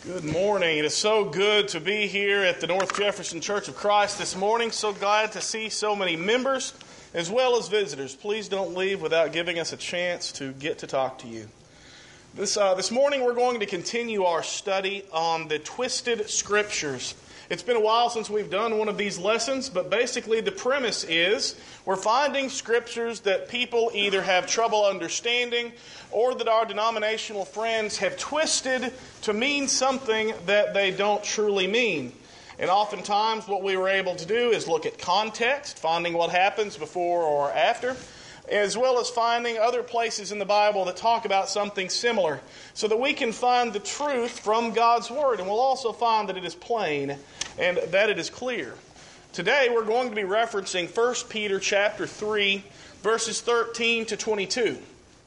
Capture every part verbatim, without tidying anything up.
Good morning. It is so good to be here at the North Jefferson Church of Christ this morning. So glad to see so many members as well as visitors. Please don't leave without giving us a chance to get to talk to you. This, uh, this morning we're going to continue our study on the twisted scriptures. It's been a while since we've done one of these lessons, but basically the premise is we're finding scriptures that people either have trouble understanding or that our denominational friends have twisted to mean something that they don't truly mean. And oftentimes what we were able to do is look at context, finding what happens before or after, as well as finding other places in the Bible that talk about something similar, so that we can find the truth from God's Word. And we'll also find that it is plain and that it is clear. Today we're going to be referencing First Peter chapter three, verses thirteen to twenty-two.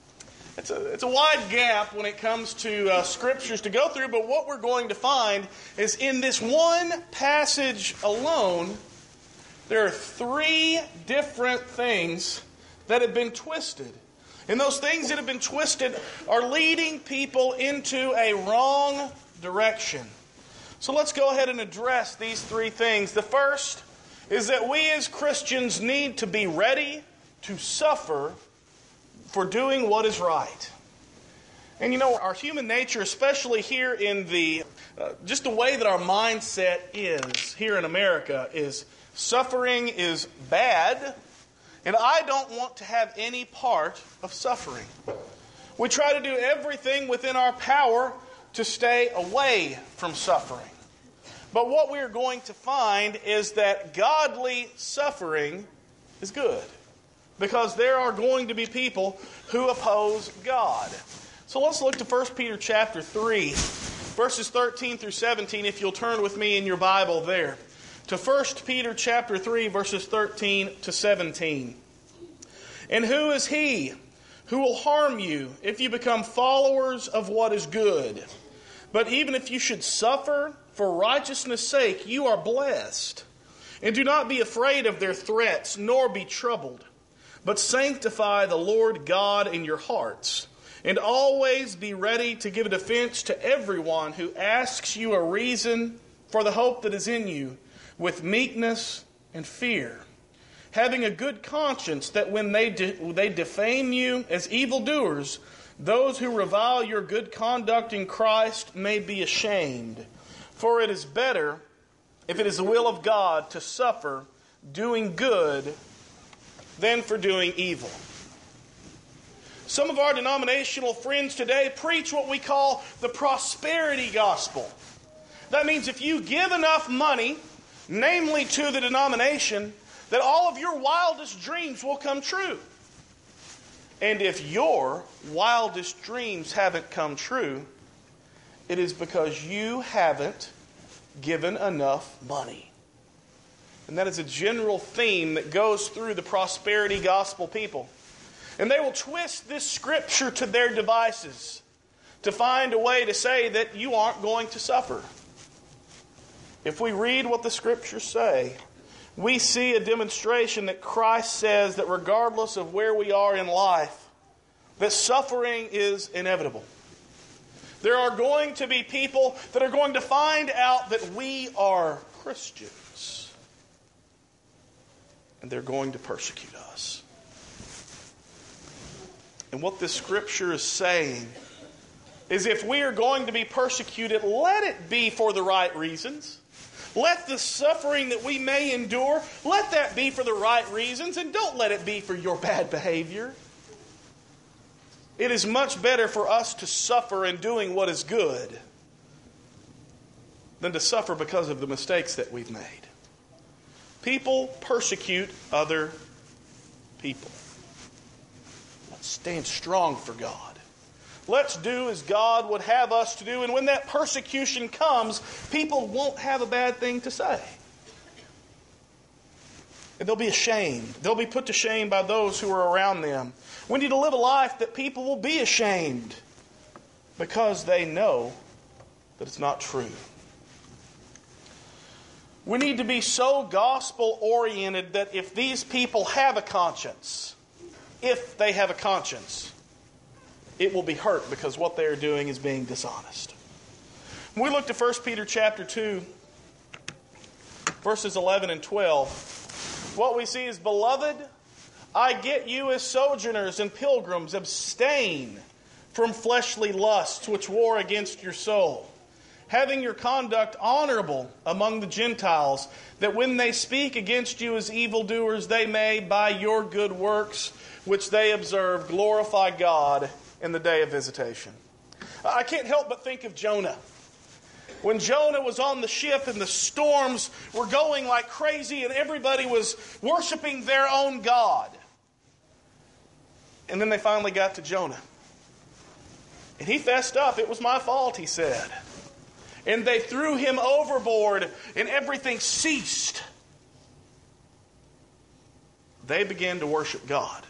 It's a, it's a wide gap when it comes to uh, scriptures to go through, but what we're going to find is in this one passage alone, there are three different things that have been twisted. And those things that have been twisted are leading people into a wrong direction. So let's go ahead and address these three things. The first is that we as Christians need to be ready to suffer for doing what is right. And you know, our human nature, especially here in the, uh, just the way that our mindset is here in America, is suffering is bad. And I don't want to have any part of suffering. We try to do everything within our power to stay away from suffering. But what we are going to find is that godly suffering is good. Because there are going to be people who oppose God. So let's look to First Peter chapter three, verses thirteen through seventeen, if you'll turn with me in your Bible there. To First Peter chapter three, verses thirteen to seventeen. And who is he who will harm you if you become followers of what is good? But even if you should suffer for righteousness' sake, you are blessed. And do not be afraid of their threats, nor be troubled. But sanctify the Lord God in your hearts. And always be ready to give a defense to everyone who asks you a reason for the hope that is in you, with meekness and fear, having a good conscience, that when they de- they defame you as evildoers, those who revile your good conduct in Christ may be ashamed. For it is better, if it is the will of God, to suffer doing good than for doing evil. Some of our denominational friends today preach what we call the prosperity gospel. That means if you give enough money, namely to the denomination, that all of your wildest dreams will come true. And if your wildest dreams haven't come true, it is because you haven't given enough money. And that is a general theme that goes through the prosperity gospel people. And they will twist this scripture to their devices to find a way to say that you aren't going to suffer. If we read what the scriptures say, we see a demonstration that Christ says that regardless of where we are in life, that suffering is inevitable. There are going to be people that are going to find out that we are Christians. And they're going to persecute us. And what this scripture is saying is if we are going to be persecuted, let it be for the right reasons. Let the suffering that we may endure, let that be for the right reasons, and don't let it be for your bad behavior. It is much better for us to suffer in doing what is good than to suffer because of the mistakes that we've made. People persecute other people. Let's stand strong for God. Let's do as God would have us to do. And when that persecution comes, people won't have a bad thing to say. And they'll be ashamed. They'll be put to shame by those who are around them. We need to live a life that people will be ashamed because they know that it's not true. We need to be so gospel-oriented that if these people have a conscience, if they have a conscience, it will be hurt because what they are doing is being dishonest. When we look to First Peter chapter two, verses eleven and twelve, what we see is, Beloved, I get you as sojourners and pilgrims, abstain from fleshly lusts which war against your soul, having your conduct honorable among the Gentiles, that when they speak against you as evildoers, they may, by your good works which they observe, glorify God in the day of visitation. I can't help but think of Jonah. When Jonah was on the ship and the storms were going like crazy and everybody was worshiping their own God. And then they finally got to Jonah. And he fessed up. It was my fault, he said. And they threw him overboard and everything ceased. They began to worship God.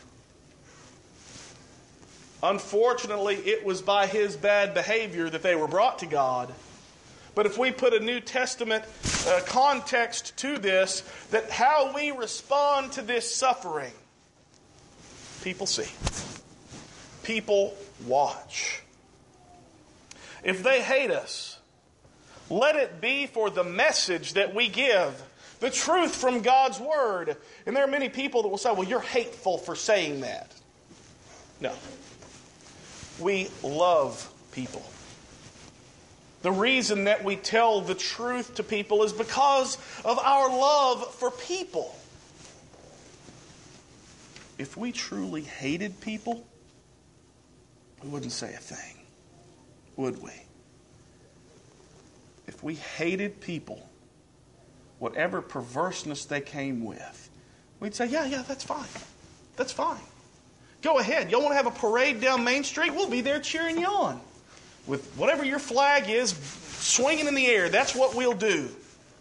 Unfortunately, it was by his bad behavior that they were brought to God. But if we put a New Testament uh, context to this, that how we respond to this suffering, people see. People watch. If they hate us, let it be for the message that we give, the truth from God's Word. And there are many people that will say, well, you're hateful for saying that. No. We love people. The reason that we tell the truth to people is because of our love for people. If we truly hated people, we wouldn't say a thing, would we? If we hated people, whatever perverseness they came with, we'd say, yeah, yeah, that's fine. That's fine. Go ahead. Y'all want to have a parade down Main Street? We'll be there cheering you on. With whatever your flag is swinging in the air, that's what we'll do.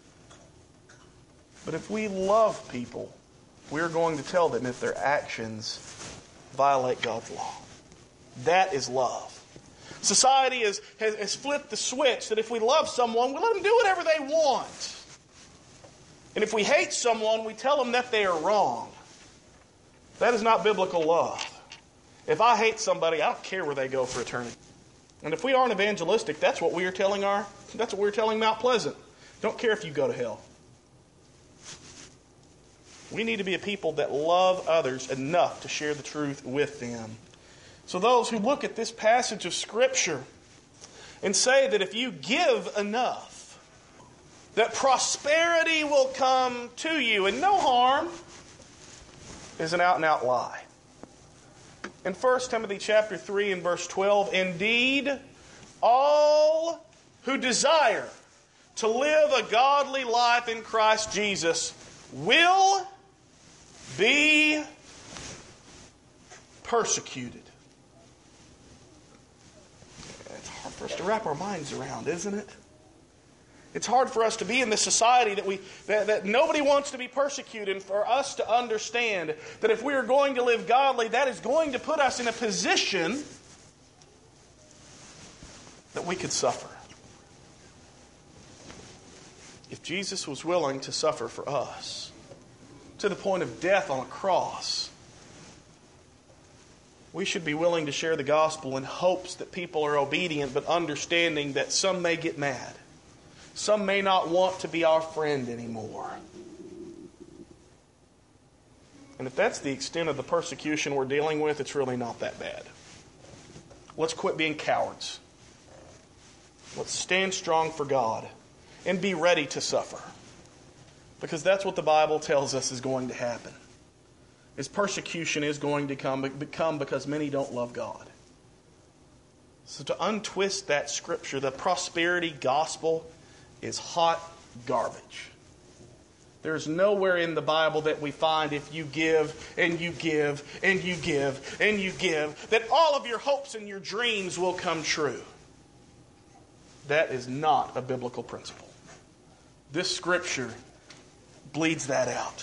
But if we love people, we're going to tell them if their actions violate God's law. That is love. Society has, has, has flipped the switch that if we love someone, we let them do whatever they want. And if we hate someone, we tell them that they are wrong. That is not biblical love. If I hate somebody, I don't care where they go for eternity. And if we aren't evangelistic, that's what we are telling our, that's what we're telling Mount Pleasant. Don't care if you go to hell. We need to be a people that love others enough to share the truth with them. So those who look at this passage of Scripture and say that if you give enough, that prosperity will come to you and no harm, is an out-and-out lie. In First Timothy chapter three and verse twelve, indeed, all who desire to live a godly life in Christ Jesus will be persecuted. It's hard for us to wrap our minds around, isn't it? It's hard for us to be in this society that we that, that nobody wants to be persecuted, and for us to understand that if we are going to live godly, that is going to put us in a position that we could suffer. If Jesus was willing to suffer for us to the point of death on a cross, we should be willing to share the gospel in hopes that people are obedient, but understanding that some may get mad. Some may not want to be our friend anymore. And if that's the extent of the persecution we're dealing with, it's really not that bad. Let's quit being cowards. Let's stand strong for God and be ready to suffer. Because that's what the Bible tells us is going to happen. Is persecution is going to come, come because many don't love God. So to untwist that scripture, the prosperity gospel is hot garbage. There's nowhere in the Bible that we find if you give and you give and you give and you give, that all of your hopes and your dreams will come true. That is not a biblical principle. This scripture bleeds that out.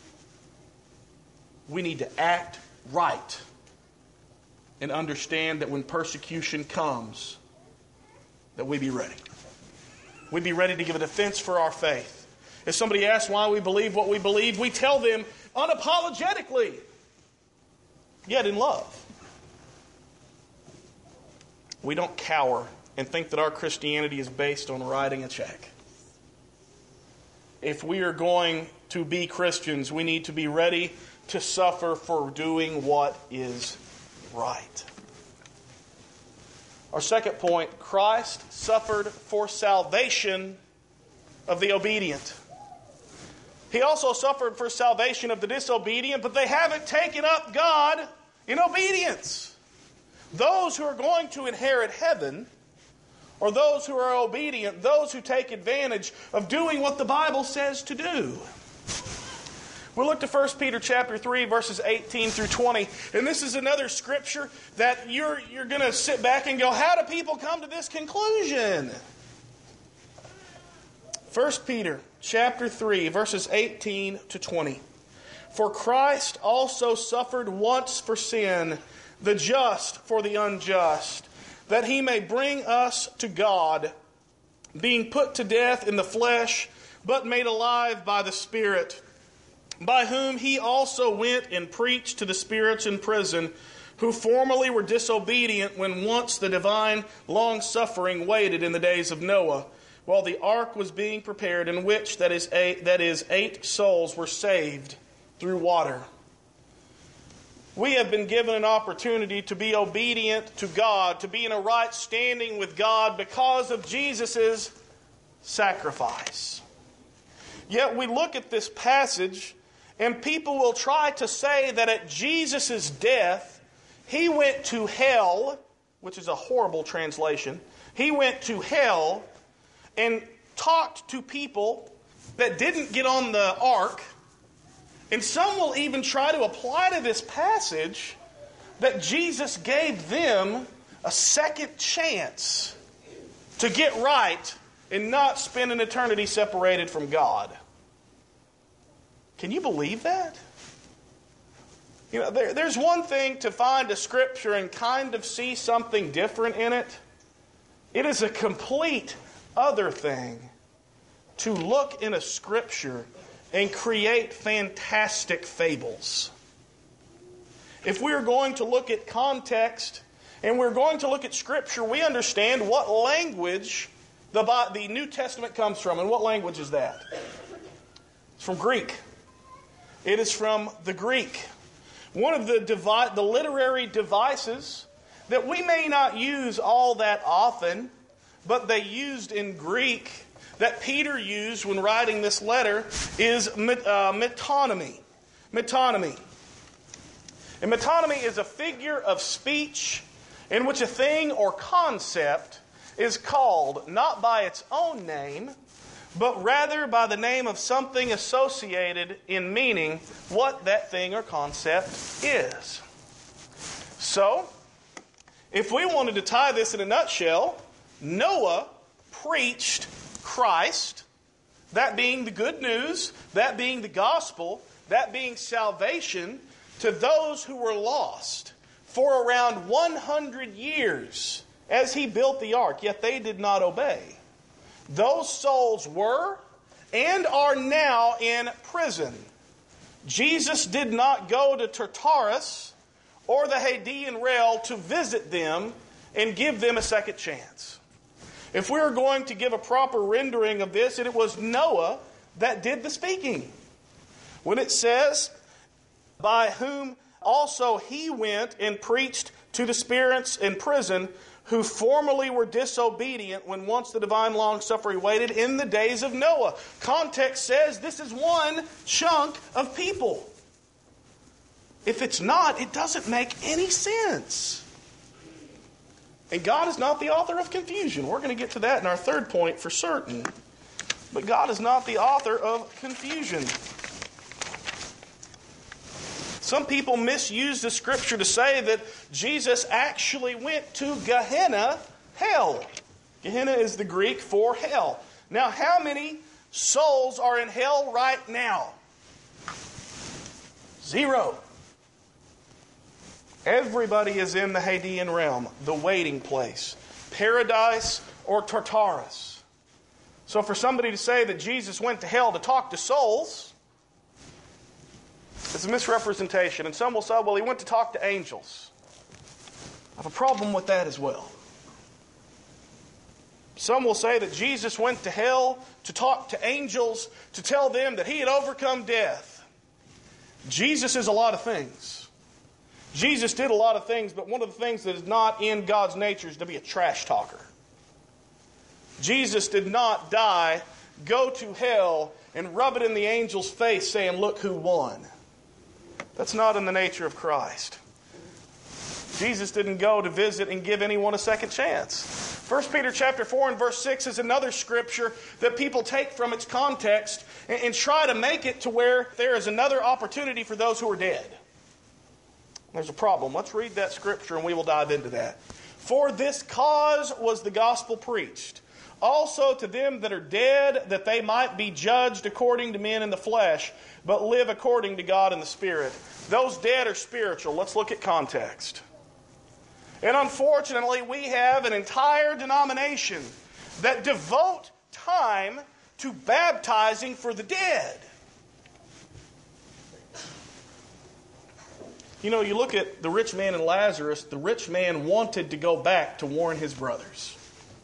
We need to act right and understand that when persecution comes, that we be ready. We'd be ready to give a defense for our faith. If somebody asks why we believe what we believe, we tell them unapologetically, yet in love. We don't cower and think that our Christianity is based on writing a check. If we are going to be Christians, we need to be ready to suffer for doing what is right. Our second point, Christ suffered for salvation of the obedient. He also suffered for salvation of the disobedient, but they haven't taken up God in obedience. Those who are going to inherit heaven are those who are obedient, those who take advantage of doing what the Bible says to do. We'll look to First Peter chapter three, verses eighteen through twenty. And this is another scripture that you're, you're going to sit back and go, how do people come to this conclusion? First Peter chapter three, verses eighteen to twenty. For Christ also suffered once for sin, the just for the unjust, that he may bring us to God, being put to death in the flesh, but made alive by the Spirit, by whom he also went and preached to the spirits in prison, who formerly were disobedient when once the divine long-suffering waited in the days of Noah, while the ark was being prepared, in which, that is, eight, that is, eight souls were saved through water. We have been given an opportunity to be obedient to God, to be in a right standing with God because of Jesus' sacrifice. Yet we look at this passage, and people will try to say that at Jesus' death, he went to hell, which is a horrible translation. He went to hell and talked to people that didn't get on the ark. And some will even try to apply to this passage that Jesus gave them a second chance to get right and not spend an eternity separated from God. Can you believe that? You know, there, there's one thing to find a scripture and kind of see something different in it. It is a complete other thing to look in a scripture and create fantastic fables. If we're going to look at context and we're going to look at Scripture, we understand what language the, the New Testament comes from. And what language is that? It's from Greek. It is from the Greek. One of the, devi- the literary devices that we may not use all that often, but they used in Greek, that Peter used when writing this letter, is uh, metonymy. Metonymy. And metonymy is a figure of speech in which a thing or concept is called not by its own name, but rather by the name of something associated in meaning what that thing or concept is. So, if we wanted to tie this in a nutshell, Noah preached Christ, that being the good news, that being the gospel, that being salvation, to those who were lost for around one hundred years as he built the ark, yet they did not obey. Those souls were and are now in prison. Jesus did not go to Tartarus or the Hadean Rail to visit them and give them a second chance. If we were going to give a proper rendering of this, it was Noah that did the speaking. When it says, by whom also he went and preached to the spirits in prison, who formerly were disobedient when once the divine long-suffering waited in the days of Noah. Context says this is one chunk of people. If it's not, it doesn't make any sense. And God is not the author of confusion. We're going to get to that in our third point for certain. But God is not the author of confusion. Some people misuse the scripture to say that Jesus actually went to Gehenna, hell. Gehenna is the Greek for hell. Now, how many souls are in hell right now? Zero. Everybody is in the Hadean realm, the waiting place, paradise or Tartarus. So for somebody to say that Jesus went to hell to talk to souls, it's a misrepresentation. And some will say, well, he went to talk to angels. I have a problem with that as well. Some will say that Jesus went to hell to talk to angels, to tell them that he had overcome death. Jesus is a lot of things. Jesus did a lot of things, but one of the things that is not in God's nature is to be a trash talker. Jesus did not die, go to hell, and rub it in the angel's face saying, look who won. That's not in the nature of Christ. Jesus didn't go to visit and give anyone a second chance. First Peter chapter four and verse six is another scripture that people take from its context and, and try to make it to where there is another opportunity for those who are dead. There's a problem. Let's read that scripture and we will dive into that. For this cause was the gospel preached, also to them that are dead, that they might be judged according to men in the flesh, but live according to God in the Spirit. Those dead are spiritual. Let's look at context. And unfortunately, we have an entire denomination that devote time to baptizing for the dead. You know, you look at the rich man and Lazarus, the rich man wanted to go back to warn his brothers.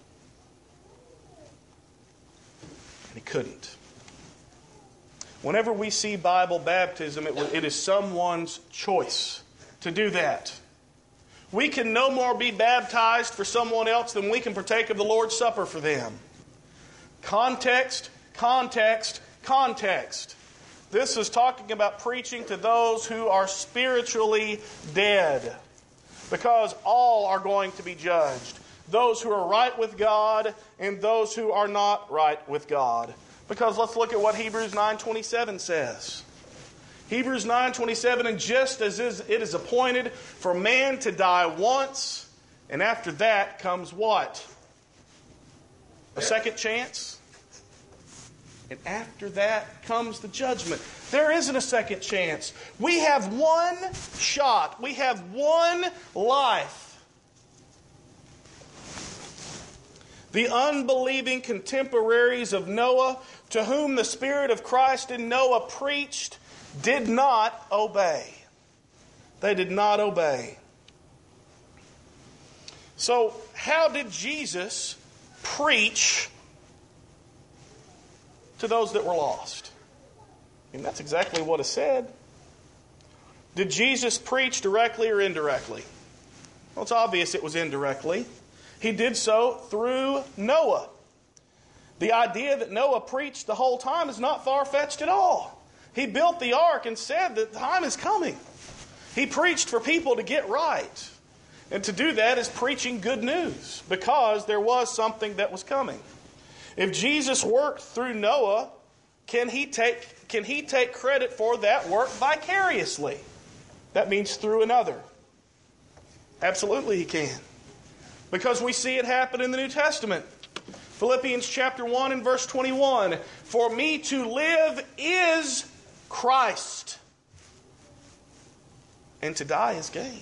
And he couldn't. Whenever we see Bible baptism, it, it is someone's choice to do that. We can no more be baptized for someone else than we can partake of the Lord's Supper for them. Context, context, context. This is talking about preaching to those who are spiritually dead. Because all are going to be judged. Those who are right with God and those who are not right with God. Because let's look at what Hebrews nine twenty-seven says. Hebrews nine twenty-seven, and just as it is appointed for man to die once, and after that comes what? A second chance? And after that comes the judgment. There isn't a second chance. We have one shot. We have one life. The unbelieving contemporaries of Noah, to whom the Spirit of Christ in Noah preached, did not obey. They did not obey. So, how did Jesus preach to those that were lost? I mean, that's exactly what is said. Did Jesus preach directly or indirectly? Well, it's obvious it was indirectly. He did so through Noah. The idea that Noah preached the whole time is not far-fetched at all. He built the ark and said that the time is coming. He preached for people to get right. And to do that is preaching good news, because there was something that was coming. If Jesus worked through Noah, can he take, can he take credit for that work vicariously? That means through another. Absolutely he can. Because we see it happen in the New Testament. Philippians chapter one and verse twenty-one. For me to live is Christ, and to die is gain.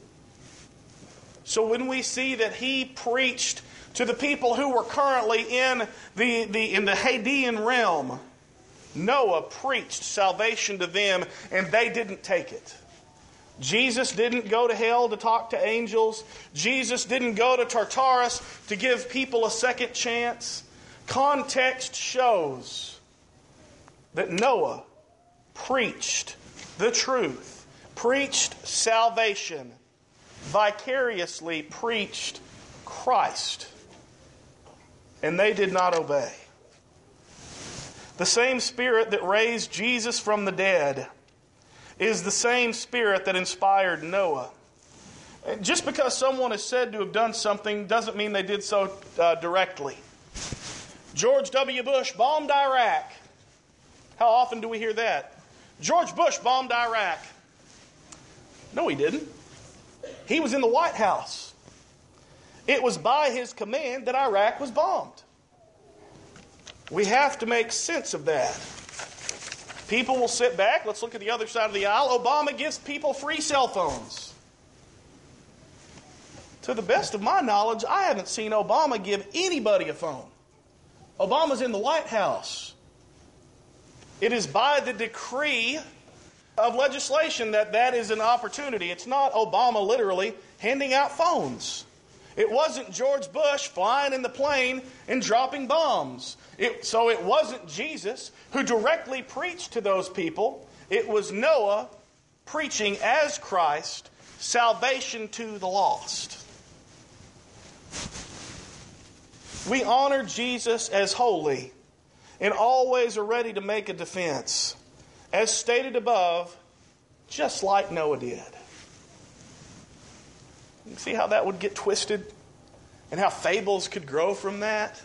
So when we see that he preached to the people who were currently in the, the, in the Hadean realm, Noah preached salvation to them, and they didn't take it. Jesus didn't go to hell to talk to angels. Jesus didn't go to Tartarus to give people a second chance. Context shows that Noah preached the truth, preached salvation, vicariously preached Christ, and they did not obey. The same Spirit that raised Jesus from the dead is the same Spirit that inspired Noah. Just because someone is said to have done something doesn't mean they did so uh, directly. George W. Bush bombed Iraq. How often do we hear that? George Bush bombed Iraq. No, he didn't. He was in the White House. It was by his command that Iraq was bombed. We have to make sense of that. People will sit back. Let's look at the other side of the aisle. Obama gives people free cell phones. To the best of my knowledge, I haven't seen Obama give anybody a phone. Obama's in the White House. It is by the decree of legislation that that is an opportunity. It's not Obama literally handing out phones. It wasn't George Bush flying in the plane and dropping bombs. It, so it wasn't Jesus who directly preached to those people. It was Noah preaching as Christ, salvation to the lost. We honor Jesus as holy and always are ready to make a defense, as stated above, just like Noah did. You see how that would get twisted and how fables could grow from that?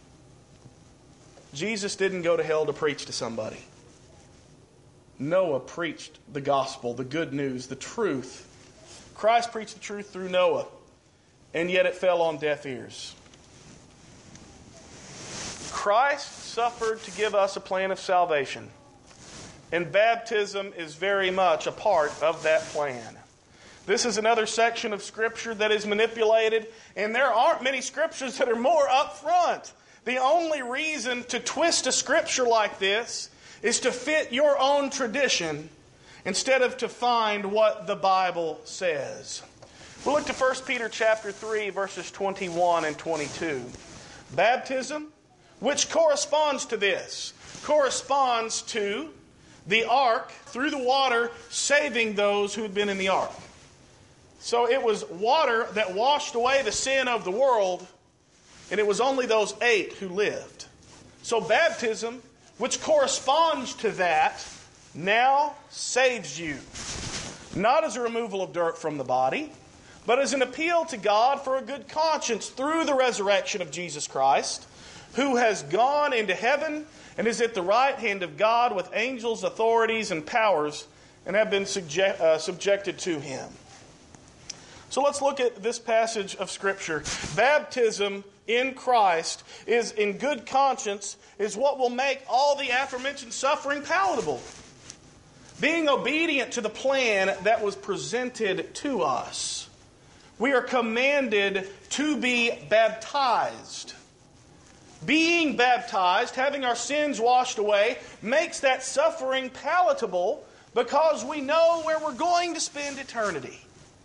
Jesus didn't go to hell to preach to somebody. Noah preached the gospel, the good news, the truth. Christ preached the truth through Noah, and yet it fell on deaf ears. Christ suffered to give us a plan of salvation, and baptism is very much a part of that plan. This is another section of Scripture that is manipulated, and there aren't many Scriptures that are more upfront. The only reason to twist a Scripture like this is to fit your own tradition instead of to find what the Bible says. We'll look to First Peter chapter three, verses twenty-one and twenty-two. Baptism, which corresponds to this, corresponds to the ark through the water saving those who had been in the ark. So it was water that washed away the sin of the world, and it was only those eight who lived. So baptism, which corresponds to that, now saves you. Not as a removal of dirt from the body, but as an appeal to God for a good conscience through the resurrection of Jesus Christ, who has gone into heaven and is at the right hand of God with angels, authorities, and powers, and have been subject, uh, subjected to Him. So let's look at this passage of Scripture. Baptism in Christ is in good conscience is what will make all the aforementioned suffering palatable. Being obedient to the plan that was presented to us. We are commanded to be baptized. Being baptized, having our sins washed away, makes that suffering palatable because we know where we're going to spend eternity.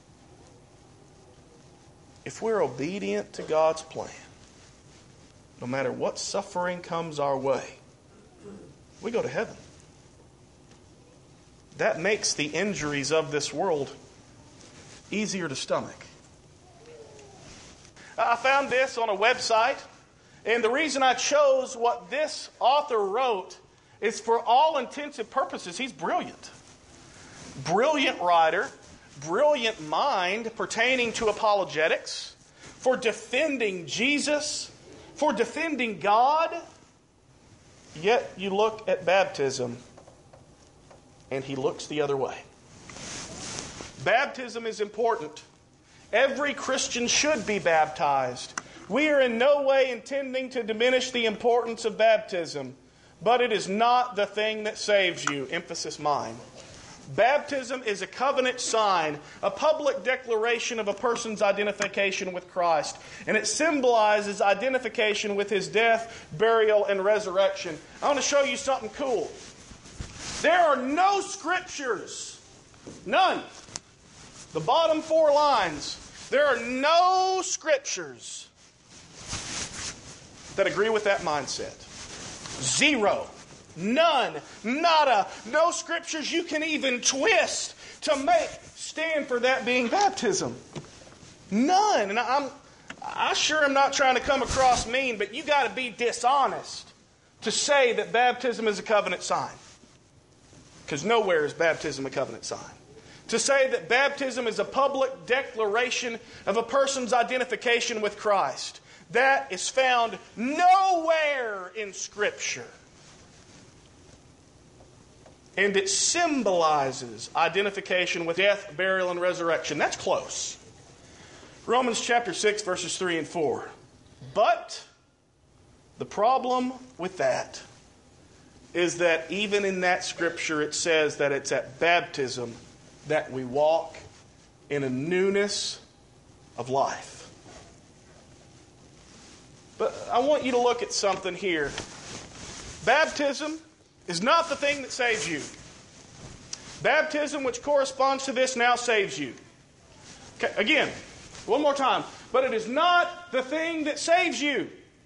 If we're obedient to God's plan, no matter what suffering comes our way, we go to heaven. That makes the injuries of this world easier to stomach. I found this on a website, and the reason I chose what this author wrote is for all intents and purposes, he's brilliant. Brilliant writer, brilliant mind pertaining to apologetics, for defending Jesus, for defending God. Yet you look at baptism, and he looks the other way. Baptism is important. Every Christian should be baptized. We are in no way intending to diminish the importance of baptism, but it is not the thing that saves you. Emphasis mine. Baptism is a covenant sign, a public declaration of a person's identification with Christ, and it symbolizes identification with His death, burial, and resurrection. I want to show you something cool. There are no scriptures, none. The bottom four lines, there are no scriptures that agree with that mindset. Zero. None. Nada. No scriptures you can even twist to make stand for that being baptism. None. And I'm, I sure am not trying to come across mean, but you got to be dishonest to say that baptism is a covenant sign. Because nowhere is baptism a covenant sign. To say that baptism is a public declaration of a person's identification with Christ. That is found nowhere in Scripture. And it symbolizes identification with death, burial, and resurrection. That's close. Romans chapter six, verses three and four. But the problem with that is that even in that Scripture it says that it's at baptism that we walk in a newness of life. But I want you to look at something here. Baptism is not the thing that saves you. Baptism, which corresponds to this, now saves you. Okay, again, one more time. but it is not the thing that saves you.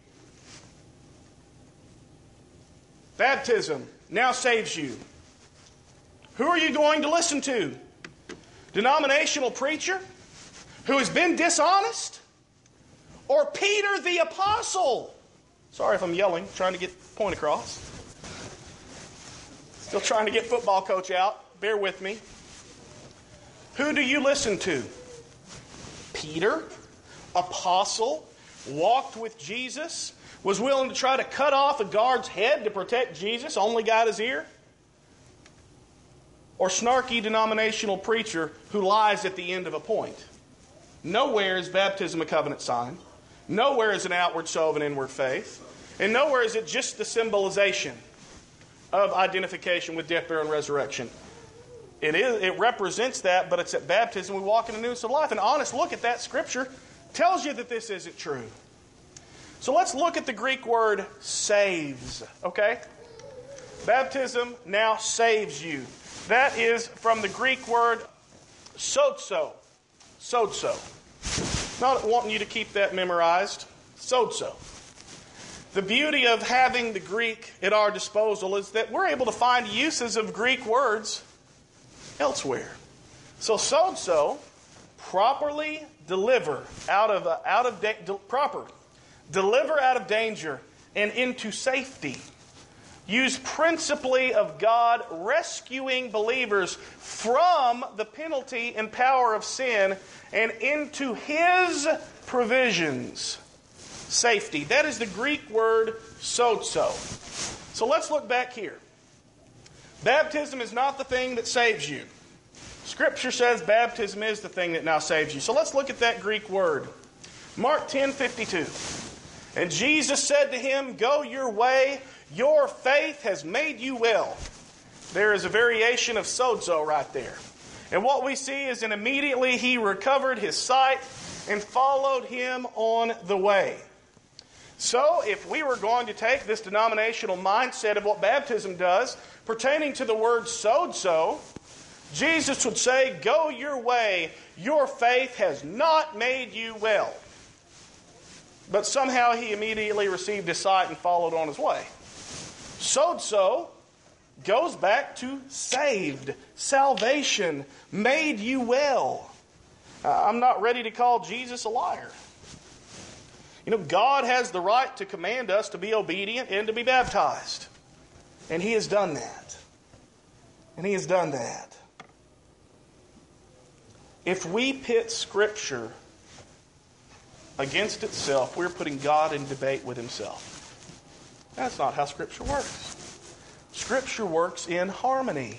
Baptism now saves you. Who are you going to listen to? Denominational preacher who has been dishonest? Or Peter the apostle? Sorry if I'm yelling, trying to get the point across. Still trying to get football coach out. Bear with me. Who do you listen to? Peter, apostle, walked with Jesus, was willing to try to cut off a guard's head to protect Jesus, only got his ear? Or snarky denominational preacher who lies at the end of a point? Nowhere is baptism a covenant sign. Nowhere is an outward show of an inward faith. And nowhere is it just the symbolization of identification with death, burial, and resurrection. It is. It represents that, but it's at baptism we walk in the newness of life. An honest look at that scripture tells you that this isn't true. So let's look at the Greek word saves, okay? Baptism now saves you. That is from the Greek word sozo. Sozo. Not wanting you to keep that memorized. Sozo. The beauty of having the Greek at our disposal is that we're able to find uses of Greek words elsewhere. So sozo, properly deliver out of uh, out of da- de- proper deliver out of danger and into safety. Used principally of God rescuing believers from the penalty and power of sin and into His provisions. Safety. That is the Greek word sozo. So let's look back here. Baptism is not the thing that saves you. Scripture says baptism is the thing that now saves you. So let's look at that Greek word. Mark ten fifty-two. And Jesus said to him, "Go your way, your faith has made you well." There is a variation of sozo right there. And what we see is that immediately he recovered his sight and followed him on the way. So if we were going to take this denominational mindset of what baptism does, pertaining to the word sozo, Jesus would say, "Go your way, your faith has not made you well." But somehow he immediately received his sight and followed on his way. Sozo goes back to saved, salvation, made you well. Uh, I'm not ready to call Jesus a liar. You know, God has the right to command us to be obedient and to be baptized. And He has done that. And He has done that. If we pit Scripture against itself, we're putting God in debate with Himself. That's not how Scripture works. Scripture works in harmony.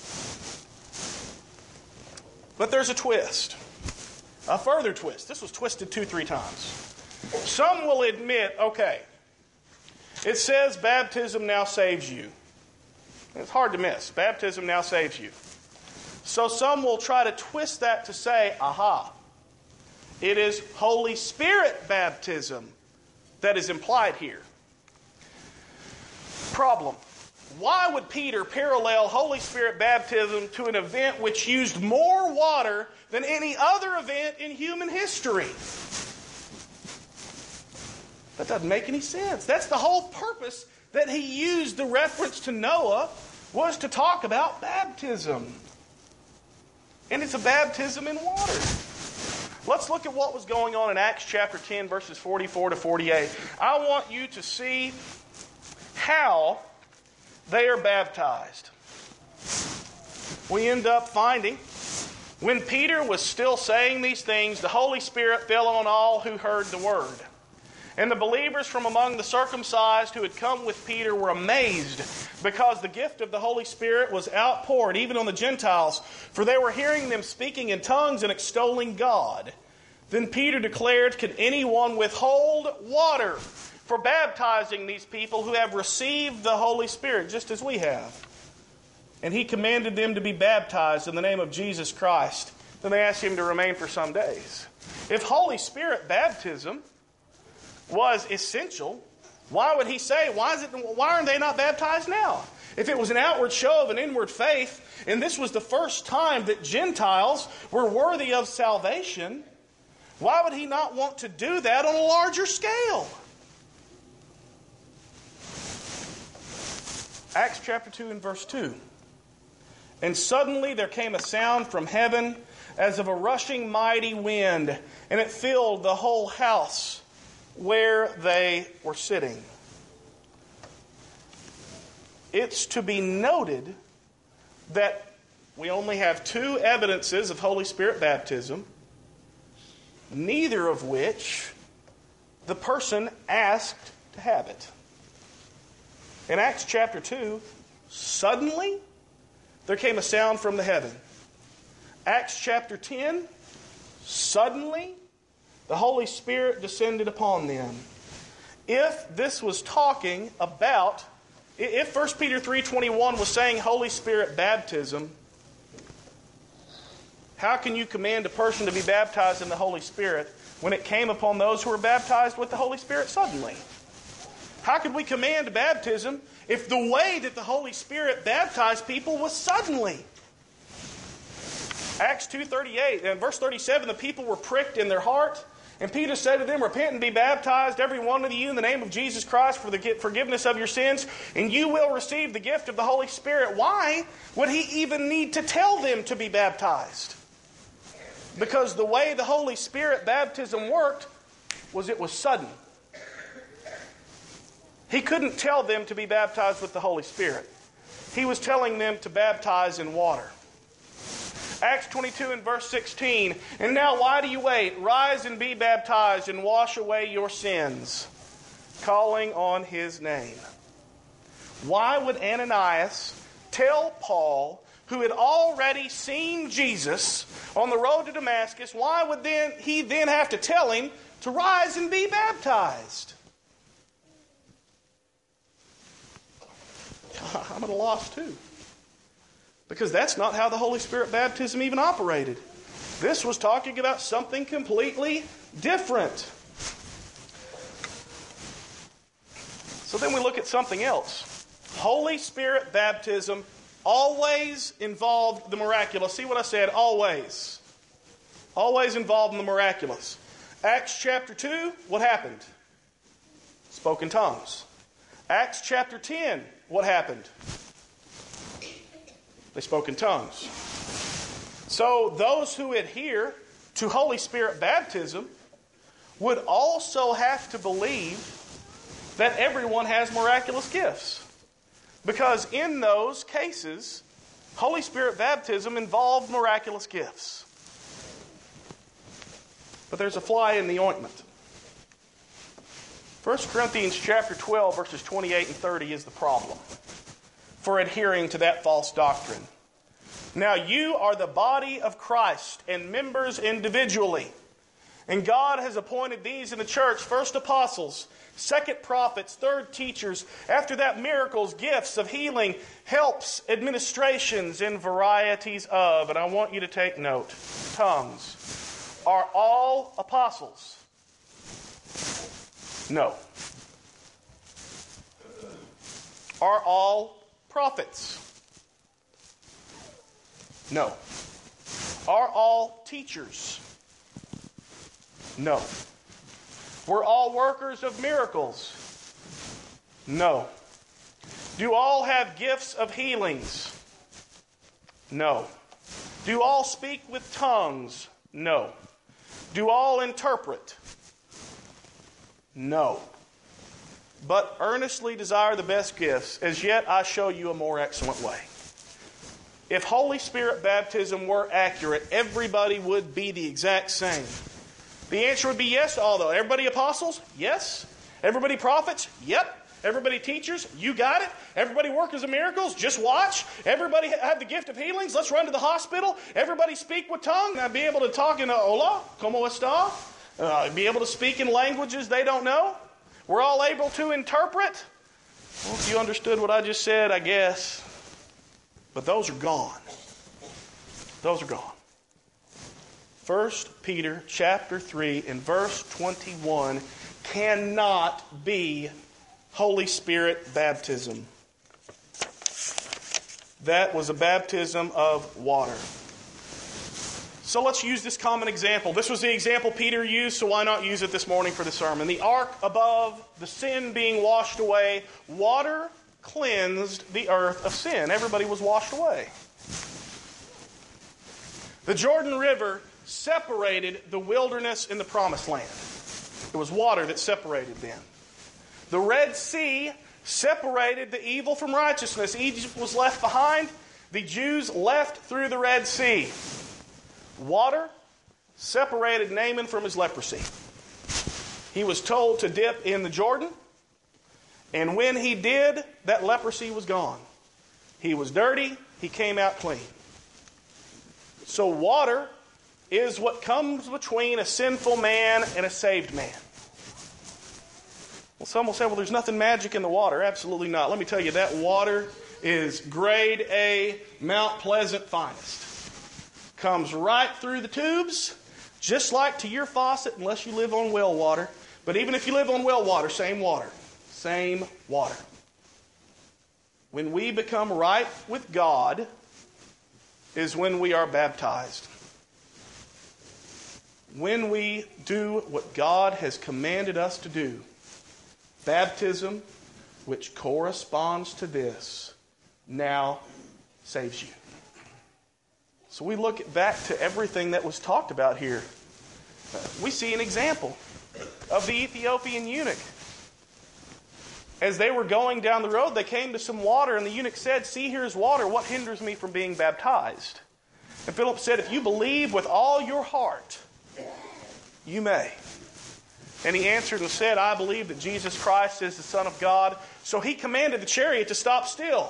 But there's a twist. A further twist. This was twisted two, three times. Some will admit, okay, it says baptism now saves you. It's hard to miss. Baptism now saves you. So some will try to twist that to say, aha, it is Holy Spirit baptism that is implied here. Problem. Why would Peter parallel Holy Spirit baptism to an event which used more water than any other event in human history? That doesn't make any sense. That's the whole purpose that he used the reference to Noah, was to talk about baptism. And it's a baptism in water. Let's look at what was going on in Acts chapter ten, verses forty-four to forty-eight. I want you to see how they are baptized. We end up finding, when Peter was still saying these things, the Holy Spirit fell on all who heard the word. And the believers from among the circumcised who had come with Peter were amazed, because the gift of the Holy Spirit was outpoured even on the Gentiles, for they were hearing them speaking in tongues and extolling God. Then Peter declared, "Can anyone withhold water for baptizing these people who have received the Holy Spirit, just as we have?" And he commanded them to be baptized in the name of Jesus Christ. Then they asked him to remain for some days. If Holy Spirit baptism was essential, why would he say, why is it, why aren't they not baptized now? If it was an outward show of an inward faith, and this was the first time that Gentiles were worthy of salvation, Why would he not want to do that on a larger scale? Acts chapter two and verse two. And suddenly there came a sound from heaven as of a rushing mighty wind, and it filled the whole house where they were sitting. It's to be noted that we only have two evidences of Holy Spirit baptism, neither of which the person asked to have it. In Acts chapter two, suddenly there came a sound from the heaven. Acts chapter ten, suddenly the Holy Spirit descended upon them. If this was talking about, if First Peter three twenty-one was saying Holy Spirit baptism, how can you command a person to be baptized in the Holy Spirit when it came upon those who were baptized with the Holy Spirit suddenly? How could we command baptism if the way that the Holy Spirit baptized people was suddenly? Acts two thirty-eight, and verse thirty-seven, the people were pricked in their heart. And Peter said to them, repent and be baptized, every one of you, in the name of Jesus Christ for the forgiveness of your sins, and you will receive the gift of the Holy Spirit. Why would he even need to tell them to be baptized? Because the way the Holy Spirit baptism worked was it was sudden. He couldn't tell them to be baptized with the Holy Spirit. He was telling them to baptize in water. Acts twenty-two and verse sixteen, and now why do you wait? Rise and be baptized and wash away your sins, calling on his name. Why would Ananias tell Paul, who had already seen Jesus on the road to Damascus, why would then he then have to tell him to rise and be baptized? I'm at a loss too. Because that's not how the Holy Spirit baptism even operated. This was talking about something completely different. So then we look at something else. Holy Spirit baptism always involved the miraculous. See what I said? Always. Always involved in the miraculous. Acts chapter two, what happened? Spoke in tongues. Acts chapter ten, what happened? They spoke in tongues. So those who adhere to Holy Spirit baptism would also have to believe that everyone has miraculous gifts. Because in those cases, Holy Spirit baptism involved miraculous gifts. But there's a fly in the ointment. First Corinthians chapter twelve, verses twenty-eight and thirty is the problem for adhering to that false doctrine. Now you are the body of Christ and members individually. And God has appointed these in the church, first apostles, second prophets, third teachers, after that miracles, gifts of healing, helps, administrations, and varieties of. And I want you to take note. Tongues. Are all apostles? No. Are all prophets? No. Are all teachers? No. Were all workers of miracles? No. Do all have gifts of healings? No. Do all speak with tongues? No. Do all interpret? No. But earnestly desire the best gifts, as yet I show you a more excellent way. If Holy Spirit baptism were accurate, everybody would be the exact same. The answer would be yes to all, though. Everybody apostles? Yes. Everybody prophets? Yep. Everybody teachers? You got it. Everybody workers of miracles? Just watch. Everybody have the gift of healings? Let's run to the hospital. Everybody speak with tongue? Now be able to talk in a hola, como está? Uh, be able to speak in languages they don't know? We're all able to interpret? Well, if you understood what I just said, I guess. But those are gone. Those are gone. First Peter chapter three and verse twenty-one cannot be Holy Spirit baptism. That was a baptism of water. So let's use this common example. This was the example Peter used, so why not use it this morning for the sermon? The ark above, the sin being washed away, water cleansed the earth of sin. Everybody was washed away. The Jordan River separated the wilderness and the promised land. It was water that separated them. The Red Sea separated the evil from righteousness. Egypt was left behind. The Jews left through the Red Sea. Water separated Naaman from his leprosy. He was told to dip in the Jordan, and when he did, that leprosy was gone. He was dirty, he came out clean. So water is what comes between a sinful man and a saved man. Well, some will say, well, there's nothing magic in the water. Absolutely not. Let me tell you, that water is grade A, Mount Pleasant finest. Comes right through the tubes, just like to your faucet, unless you live on well water. But even if you live on well water, same water. Same water. When we become right with God is when we are baptized. When we do what God has commanded us to do. Baptism, which corresponds to this, now saves you. So we look back to everything that was talked about here. We see an example of the Ethiopian eunuch. As they were going down the road, they came to some water, and the eunuch said, "See, here's water. What hinders me from being baptized?" And Philip said, "If you believe with all your heart, you may." And he answered and said, "I believe that Jesus Christ is the Son of God." So he commanded the chariot to stop still.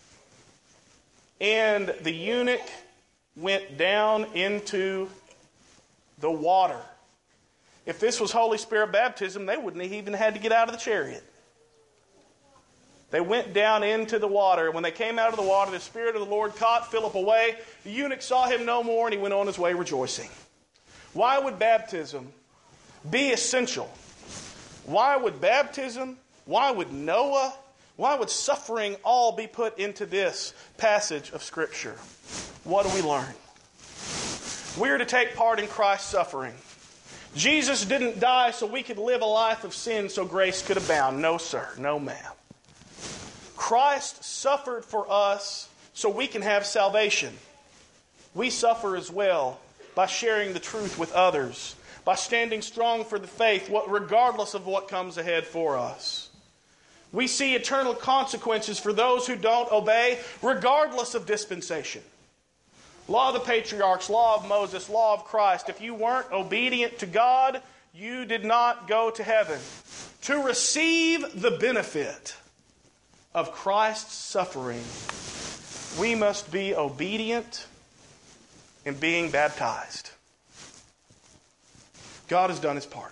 And the eunuch went down into the water. If this was Holy Spirit baptism, they wouldn't have even had to get out of the chariot. They went down into the water. When they came out of the water, the Spirit of the Lord caught Philip away. The eunuch saw him no more, and he went on his way rejoicing. Why would baptism be essential? Why would baptism, why would Noah, why would suffering all be put into this passage of Scripture? What do we learn? We're to take part in Christ's suffering. Jesus didn't die so we could live a life of sin so grace could abound. No, sir. No, ma'am. Christ suffered for us so we can have salvation. We suffer as well by sharing the truth with others, by standing strong for the faith, regardless of what comes ahead for us. We see eternal consequences for those who don't obey, regardless of dispensation. Law of the patriarchs, law of Moses, law of Christ. If you weren't obedient to God, you did not go to heaven. To receive the benefit of Christ's suffering, we must be obedient in being baptized. God has done His part.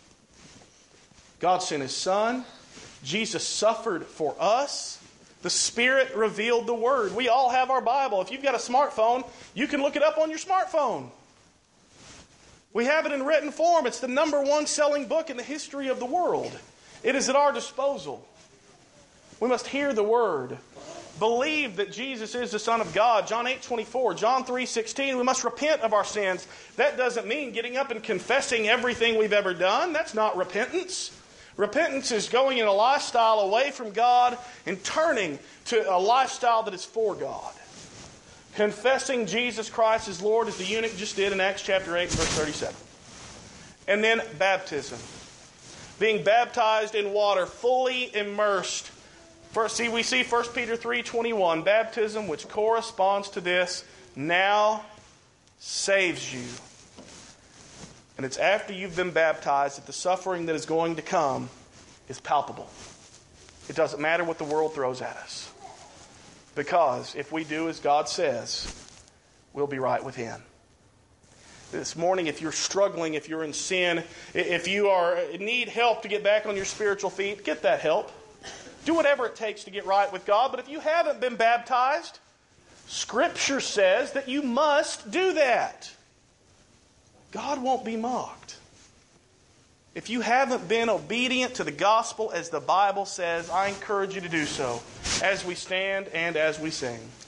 God sent His Son. Jesus suffered for us. The Spirit revealed the Word. We all have our Bible. If you've got a smartphone, you can look it up on your smartphone. We have it in written form. It's the number one selling book in the history of the world. It is at our disposal. We must hear the Word. Believe that Jesus is the Son of God. John eight twenty-four, John three sixteen. We must repent of our sins. That doesn't mean getting up and confessing everything we've ever done. That's not repentance. Repentance is going in a lifestyle away from God and turning to a lifestyle that is for God. Confessing Jesus Christ as Lord, as the eunuch just did in Acts chapter eight, verse thirty-seven. And then baptism. Being baptized in water, fully immersed. First, see, we see First Peter three twenty-one, baptism which corresponds to this now saves you. And it's after you've been baptized that the suffering that is going to come is palpable. It doesn't matter what the world throws at us. Because if we do as God says, we'll be right with Him. This morning, if you're struggling, if you're in sin, if you are need help to get back on your spiritual feet, get that help. Do whatever it takes to get right with God. But if you haven't been baptized, Scripture says that you must do that. God won't be mocked. If you haven't been obedient to the gospel as the Bible says, I encourage you to do so as we stand and as we sing.